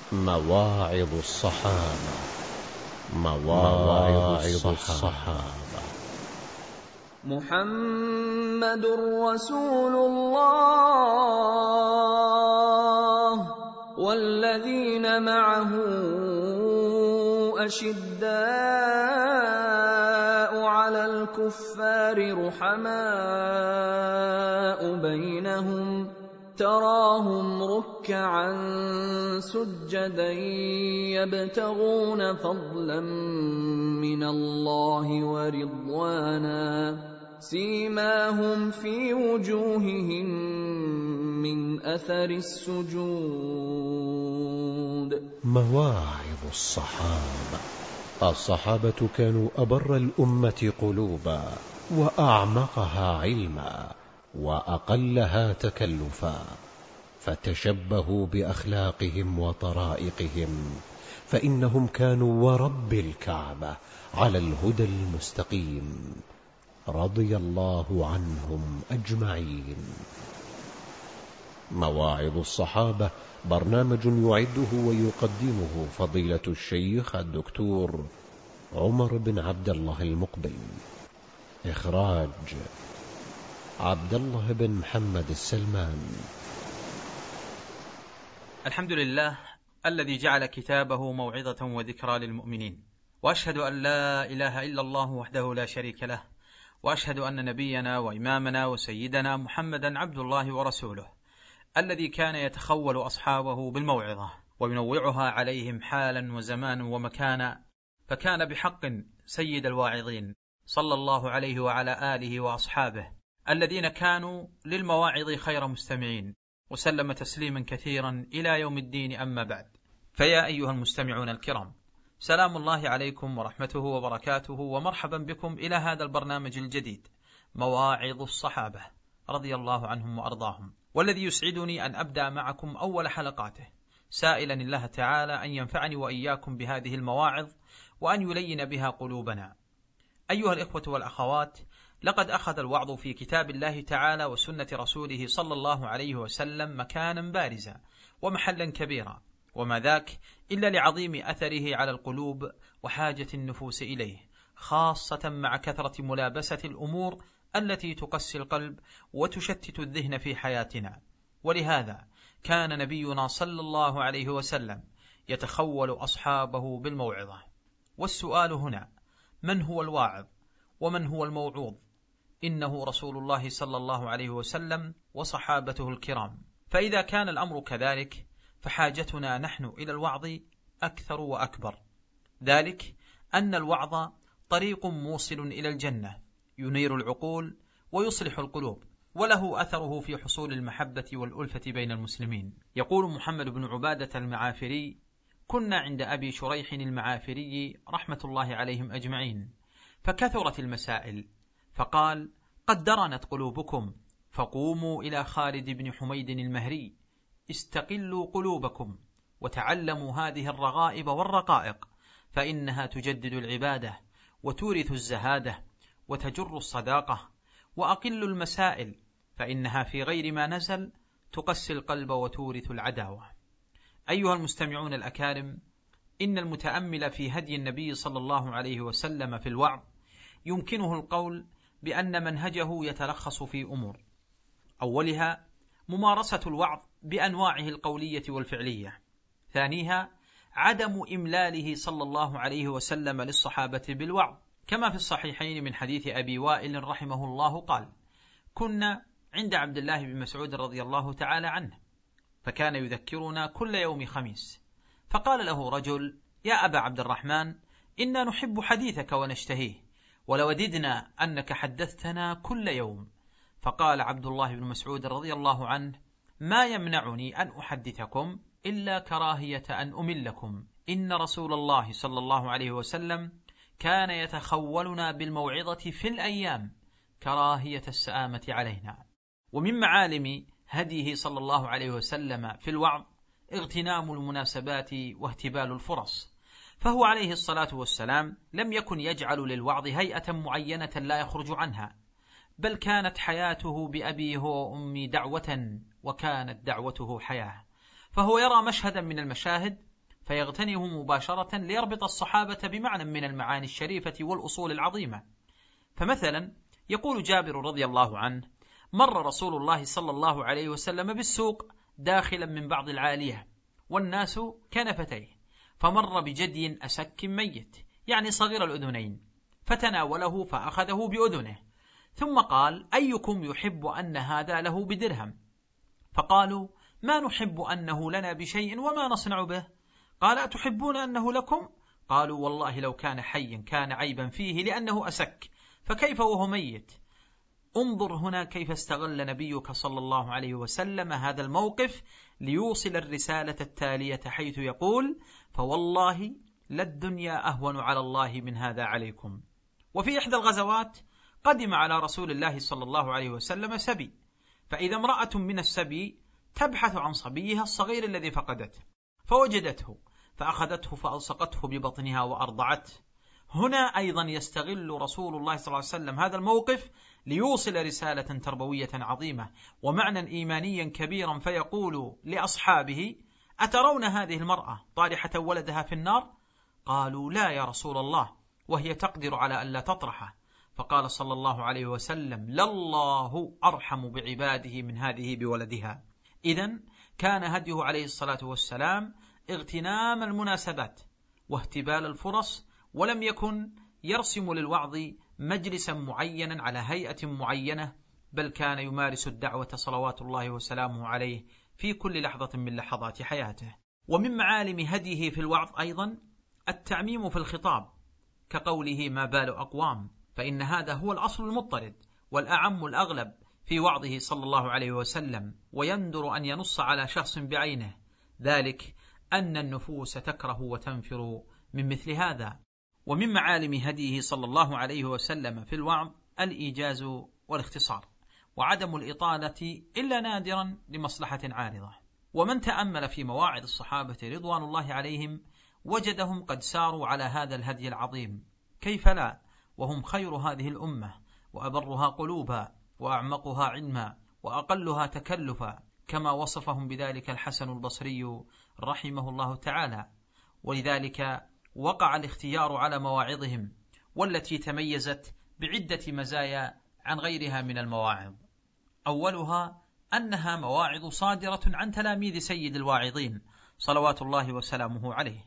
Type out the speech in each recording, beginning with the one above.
مواعظ الصحابة. مواعظ الصحابة. محمد رسول الله والذين معه أشداء على الكفار رحماء بينهم تراهم ركعا سجدا يبتغون فضلا من الله ورضوانا سيماهم في وجوههم من أثر السجود. مواعظ الصحابة. الصحابة كانوا أبر الأمة قلوبا وأعمقها علما وأقلها تكلفا، فتشبهوا بأخلاقهم وطرائقهم، فإنهم كانوا ورب الكعبة على الهدى المستقيم، رضي الله عنهم أجمعين. مواعظ الصحابة برنامج يعده ويقدمه فضيلة الشيخ الدكتور عمر بن عبد الله المقبل. إخراج عبد الله بن محمد السلمان. الحمد لله الذي جعل كتابه موعظة وذكرى للمؤمنين، وأشهد أن لا إله إلا الله وحده لا شريك له، وأشهد أن نبينا وإمامنا وسيدنا محمدا عبد الله ورسوله، الذي كان يتخول أصحابه بالموعظة وينوعها عليهم حالا وزمانا ومكانا، فكان بحق سيد الواعظين صلى الله عليه وعلى آله وأصحابه الذين كانوا للمواعظ خير مستمعين، وسلم تسليما كثيرا إلى يوم الدين. أما بعد، فيا أيها المستمعون الكرام، سلام الله عليكم ورحمته وبركاته، ومرحبا بكم إلى هذا البرنامج الجديد مواعظ الصحابة رضي الله عنهم وأرضاهم، والذي يسعدني أن أبدأ معكم أول حلقاته، سائلا الله تعالى أن ينفعني وإياكم بهذه المواعظ وأن يلين بها قلوبنا. أيها الإخوة والأخوات، لقد أخذ الوعظ في كتاب الله تعالى وسنة رسوله صلى الله عليه وسلم مكانا بارزا ومحلا كبيرا، وما ذاك إلا لعظيم أثره على القلوب وحاجة النفوس إليه، خاصة مع كثرة ملابسة الأمور التي تقسي القلب وتشتت الذهن في حياتنا. ولهذا كان نبينا صلى الله عليه وسلم يتخول أصحابه بالموعظة. والسؤال هنا: من هو الواعظ ومن هو الموعوظ؟ إنه رسول الله صلى الله عليه وسلم وصحابته الكرام. فإذا كان الأمر كذلك فحاجتنا نحن إلى الوعظ أكثر وأكبر، ذلك أن الوعظ طريق موصل إلى الجنة، ينير العقول ويصلح القلوب، وله أثره في حصول المحبة والألفة بين المسلمين. يقول محمد بن عبادة المعافري: كنا عند أبي شريح المعافري رحمة الله عليهم أجمعين، فكثرت المسائل، فقال: قد درنت قلوبكم، فقوموا إلى خالد بن حميد المهري، استقلوا قلوبكم وتعلموا هذه الرغائب والرقائق، فإنها تجدد العبادة وتورث الزهادة وتجر الصداقة، وأقلوا المسائل، فإنها في غير ما نزل تقسي القلب وتورث العداوة. أيها المستمعون الأكارم، إن المتأمل في هدي النبي صلى الله عليه وسلم في الوعظ يمكنه القول بأن منهجه يتلخص في أمور: أولها ممارسة الوعظ بأنواعه القولية والفعلية، ثانيها عدم إملاله صلى الله عليه وسلم للصحابة بالوعظ، كما في الصحيحين من حديث أبي وائل رحمه الله قال: كنا عند عبد الله بن مسعود رضي الله تعالى عنه، فكان يذكرنا كل يوم خميس، فقال له رجل: يا أبا عبد الرحمن، إنا نحب حديثك ونشتهيه، ولوددنا أنك حدثتنا كل يوم. فقال عبد الله بن مسعود رضي الله عنه: ما يمنعني أن أحدثكم إلا كراهية أن أملكم، إن رسول الله صلى الله عليه وسلم كان يتخولنا بالموعظة في الأيام كراهية السآمة علينا. ومن معالم هديه صلى الله عليه وسلم في الوعظ اغتنام المناسبات واهتبال الفرص، فهو عليه الصلاة والسلام لم يكن يجعل للوعظ هيئة معينة لا يخرج عنها، بل كانت حياته بأبيه وأمي دعوة، وكانت دعوته حياة، فهو يرى مشهدا من المشاهد فيغتنمه مباشرة ليربط الصحابة بمعنى من المعاني الشريفة والأصول العظيمة. فمثلا يقول جابر رضي الله عنه: مر رسول الله صلى الله عليه وسلم بالسوق داخلا من بعض العالية والناس كنفتيه، فمر بجدي أسك ميت يعني صغير الأذنين، فتناوله فأخذه بأذنه، ثم قال: أيكم يحب أن هذا له بدرهم؟ فقالوا: ما نحب أنه لنا بشيء وما نصنع به. قال: أتحبون أنه لكم؟ قالوا: والله لو كان حيا كان عيبا فيه لأنه أسك، فكيف وهو ميت؟ انظر هنا كيف استغل نبيك صلى الله عليه وسلم هذا الموقف ليوصل الرسالة التالية، حيث يقول: فوالله للدنيا أهون على الله من هذا عليكم. وفي إحدى الغزوات قدم على رسول الله صلى الله عليه وسلم سبي، فإذا امرأة من السبي تبحث عن صبيها الصغير الذي فقدته، فوجدته فأخذته فألصقته ببطنها وأرضعته. هنا أيضا يستغل رسول الله صلى الله عليه وسلم هذا الموقف ليوصل رسالة تربوية عظيمة ومعنى إيمانيا كبيرا، فيقول لأصحابه: أترون هذه المرأة طارحة ولدها في النار؟ قالوا: لا يا رسول الله، وهي تقدر على ألا تطرحه. فقال صلى الله عليه وسلم: لله أرحم بعباده من هذه بولدها. إذن كان هديه عليه الصلاة والسلام اغتنام المناسبات واهتبال الفرص، ولم يكن يرسم للوعظ مجلسا معينا على هيئة معينة، بل كان يمارس الدعوة صلوات الله وسلامه عليه في كل لحظة من لحظات حياته. ومن معالم هديه في الوعظ أيضا التعميم في الخطاب، كقوله: ما بال أقوام، فإن هذا هو الأصل المضطرد والأعم الأغلب في وعظه صلى الله عليه وسلم، ويندر أن ينص على شخص بعينه، ذلك أن النفوس تكره وتنفر من مثل هذا. ومن معالم هديه صلى الله عليه وسلم في الوعظ الإيجاز والاختصار، وعدم الإطالة إلا نادرا لمصلحة عارضة. ومن تأمل في مواعظ الصحابة رضوان الله عليهم وجدهم قد ساروا على هذا الهدي العظيم، كيف لا وهم خير هذه الأمة، وأبرها قلوبا، وأعمقها علما، وأقلها تكلفا، كما وصفهم بذلك الحسن البصري رحمه الله تعالى. ولذلك وقع الاختيار على مواعظهم، والتي تميزت بعدة مزايا عن غيرها من المواعظ. أولها أنها مواعظ صادرة عن تلاميذ سيد الواعظين صلوات الله وسلامه عليه.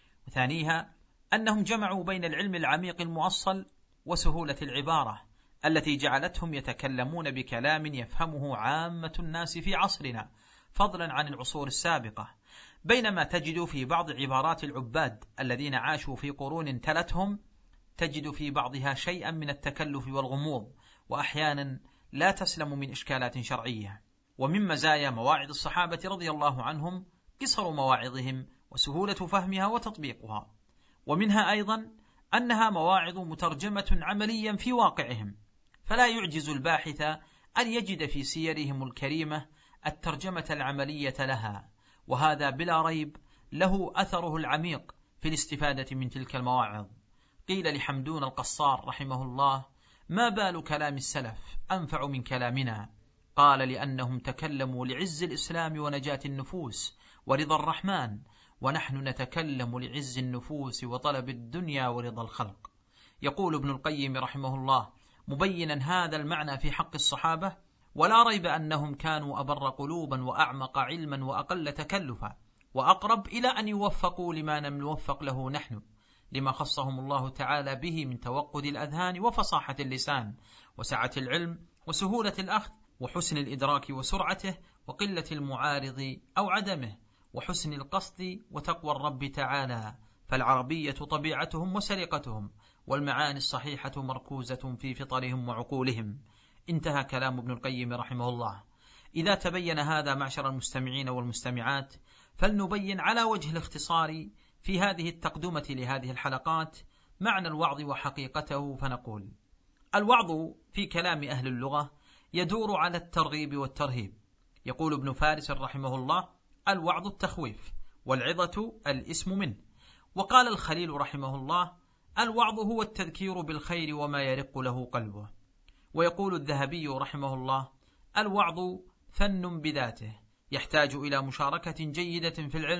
وثانيها أنهم جمعوا بين العلم العميق المؤصل وسهولة العبارة التي جعلتهم يتكلمون بكلام يفهمه عامة الناس في عصرنا، فضلا عن العصور السابقة، بينما تجد في بعض عبارات العباد الذين عاشوا في قرون تلتهم تجد في بعضها شيئا من التكلف والغموض، وأحيانا لا تسلم من إشكالات شرعية. ومن مزايا مواعظ الصحابة رضي الله عنهم قصر مواعظهم وسهولة فهمها وتطبيقها. ومنها أيضا أنها مواعظ مترجمة عمليا في واقعهم، فلا يعجز الباحث أن يجد في سيرهم الكريمة الترجمة العملية لها، وهذا بلا ريب له أثره العميق في الاستفادة من تلك المواعظ. قيل لحمدون القصار رحمه الله: ما بال كلام السلف أنفع من كلامنا؟ قال: لأنهم تكلموا لعز الإسلام ونجاة النفوس ورضا الرحمن، ونحن نتكلم لعز النفوس وطلب الدنيا ورضا الخلق. يقول ابن القيم رحمه الله مبينا هذا المعنى في حق الصحابة: ولا ريب أنهم كانوا أبر قلوبا وأعمق علما وأقل تكلفا، وأقرب إلى أن يوفقوا لما لم نوفق له نحن، لما خصهم الله تعالى به من توقد الأذهان وفصاحة اللسان وسعة العلم وسهولة الأخذ وحسن الإدراك وسرعته وقلة المعارض أو عدمه وحسن القصد وتقوى الرب تعالى. فالعربية طبيعتهم وسرقتهم، والمعاني الصحيحة مركوزة في فطرهم وعقولهم. انتهى كلام ابن القيم رحمه الله. إذا تبين هذا معشر المستمعين والمستمعات، فلنبين على وجه الاختصار في هذه التقدمة لهذه الحلقات معنى الوعظ وحقيقته. فنقول: الوعظ في كلام أهل اللغة يدور على الترغيب والترهيب. يقول ابن فارس رحمه الله: الوعظ التخويف، والعظة الاسم منه. وقال الخليل رحمه الله: الوعظ هو التذكير بالخير وما يرق له قلبه. ويقول الذهبي رحمه الله: الوعظ فن بذاته، يحتاج إلى مشاركة جيدة في العلم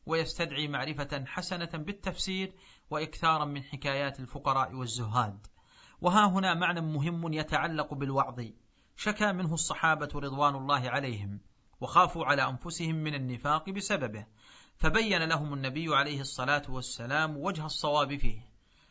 ويستدعي معرفة حسنة بالتفسير وإكثارا من حكايات الفقراء والزهاد. وها هنا معنى مهم يتعلق بالوعظ شكى منه الصحابة رضوان الله عليهم وخافوا على أنفسهم من النفاق بسببه، فبين لهم النبي عليه الصلاة والسلام وجه الصواب فيه،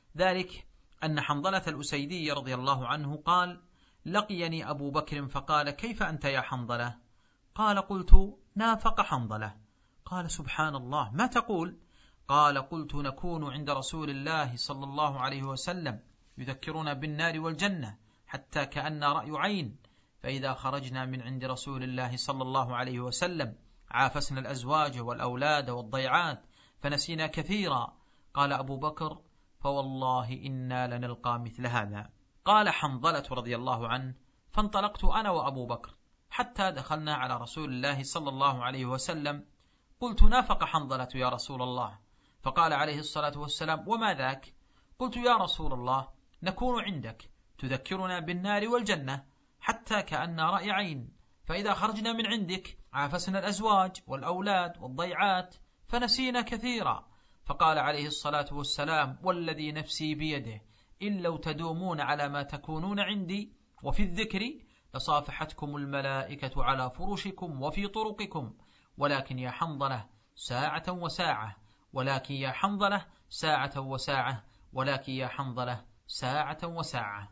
ذلك أن حنظلة الأسيدي رضي الله عنه قال: لقيني أبو بكر فقال: كيف أنت يا حنظلة؟ قال: قلت: نافق حنظلة. قال: سبحان الله، ما تقول؟ قال: قلت: نكون عند رسول الله صلى الله عليه وسلم يذكرنا بالنار والجنة حتى كأن رأي عين، فإذا خرجنا من عند رسول الله صلى الله عليه وسلم عافسنا الأزواج والأولاد والضيعات فنسينا كثيرا. قال أبو بكر: فوالله إنا لنلقى مثل هذا. قال حنظلة رضي الله عنه: فانطلقت أنا وأبو بكر حتى دخلنا على رسول الله صلى الله عليه وسلم. قلت: نافق حنظلة يا رسول الله. فقال عليه الصلاة والسلام: وما ذاك؟ قلت: يا رسول الله، نكون عندك تذكرنا بالنار والجنة حتى كأن رأي عين، فإذا خرجنا من عندك عافسنا الأزواج والأولاد والضيعات فنسينا كثيرا. فقال عليه الصلاة والسلام: والذي نفسي بيده إن لو تدومون على ما تكونون عندي وفي الذكر لصافحتكم الملائكة على فرشكم وفي طرقكم، ولكن يا حنظلة ساعة وساعة، ولكن يا حنظلة ساعة وساعة، ولكن يا حنظلة ساعة وساعة.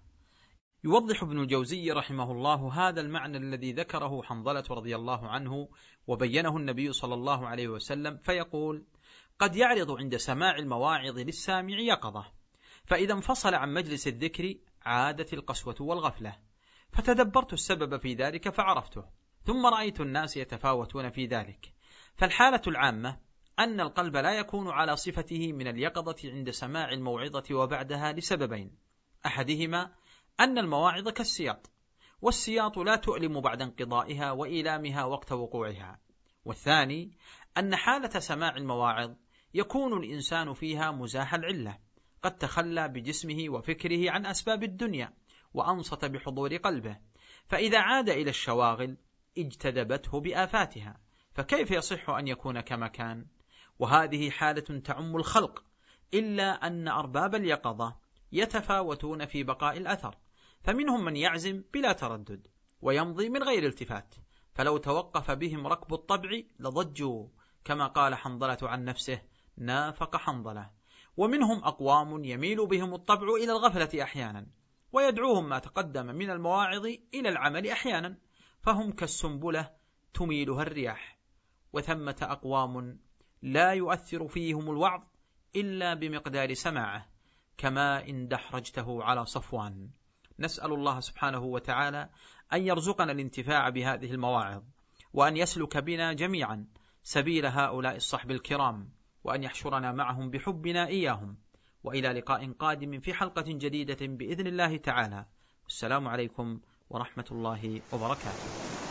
يوضح ابن الجوزي رحمه الله هذا المعنى الذي ذكره حنظلة رضي الله عنه وبينه النبي صلى الله عليه وسلم، فيقول: قد يعرض عند سماع المواعظ للسامع يقظة، فإذا انفصل عن مجلس الذكر عادت القسوة والغفلة، فتدبرت السبب في ذلك فعرفته، ثم رأيت الناس يتفاوتون في ذلك. فالحالة العامة أن القلب لا يكون على صفته من اليقظة عند سماع الموعظة وبعدها لسببين: أحدهما أن المواعظ كالسياط، والسياط لا تؤلم بعد انقضائها وإيلامها وقت وقوعها. والثاني أن حالة سماع المواعظ يكون الإنسان فيها مزاح العلة، قد تخلى بجسمه وفكره عن أسباب الدنيا وأنصت بحضور قلبه، فإذا عاد إلى الشواغل اجتذبته بآفاتها، فكيف يصح أن يكون كما كان؟ وهذه حالة تعم الخلق، إلا أن أرباب اليقظة يتفاوتون في بقاء الأثر، فمنهم من يعزم بلا تردد ويمضي من غير التفات، فلو توقف بهم ركب الطبع لضجوا، كما قال حنظلة عن نفسه: نافق حنظلة. ومنهم أقوام يميل بهم الطبع إلى الغفلة أحيانا، ويدعوهم ما تقدم من المواعظ إلى العمل أحيانا، فهم كالسنبلة تميلها الرياح. وثمة أقوام لا يؤثر فيهم الوعظ إلا بمقدار سماعه، كما إن دحرجته على صفوان. نسأل الله سبحانه وتعالى أن يرزقنا الانتفاع بهذه المواعظ، وأن يسلك بنا جميعا سبيل هؤلاء الصحب الكرام، وأن يحشرنا معهم بحبنا إياهم. وإلى لقاء قادم في حلقة جديدة بإذن الله تعالى، والسلام عليكم ورحمة الله وبركاته.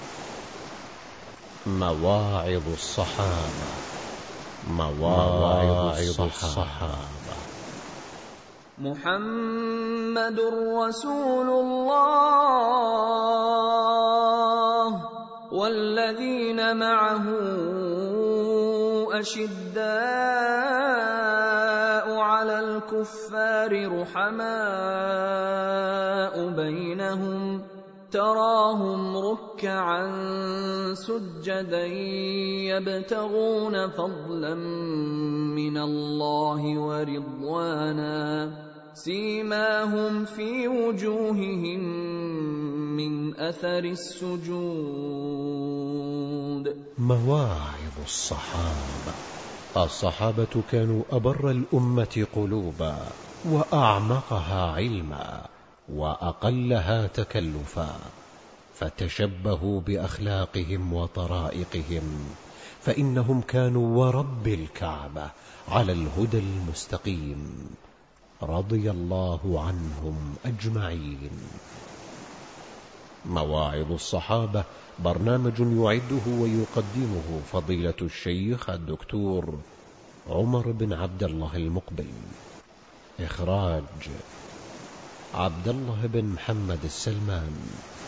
مواعظ الصحابة. مواعظ الصحابة. محمد رسول الله والذين معه أشداء على الكفار رحماء بينهم، تراهم ركعا سجدا يبتغون فضلا من الله ورضوانا، سيماهم في وجوههم من أثر السجود. مواعظ الصحابة. الصحابة كانوا أبر الأمة قلوبا، وأعمقها علما، وأقلها تكلفا، فتشبهوا بأخلاقهم وطرائقهم، فإنهم كانوا ورب الكعبة على الهدى المستقيم، رضي الله عنهم أجمعين. مواعظ الصحابة برنامج يعده ويقدمه فضيلة الشيخ الدكتور عمر بن عبد الله المقبل. إخراج عبد الله بن محمد السلمان.